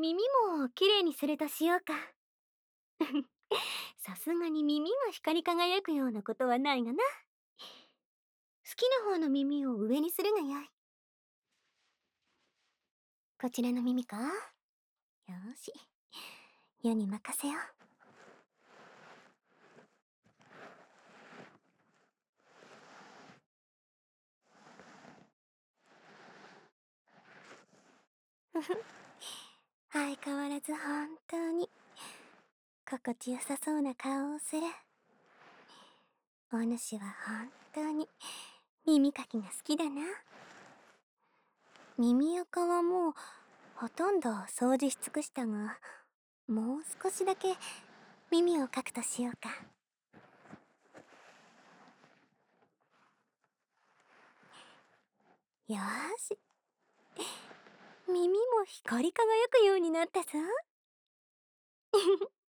耳もきれいにするとしようか。さすがに耳が光り輝くようなことはないがな。好きな方の耳を上にするがよい。こちらの耳か。よーし。世に任せよう。ふふ。相変わらず本当に心地よさそうな顔をする。お主は本当に耳かきが好きだな。耳垢はもうほとんど掃除し尽くしたが、もう少しだけ耳をかくとしようか。よーし。耳も光り輝くようになったぞ。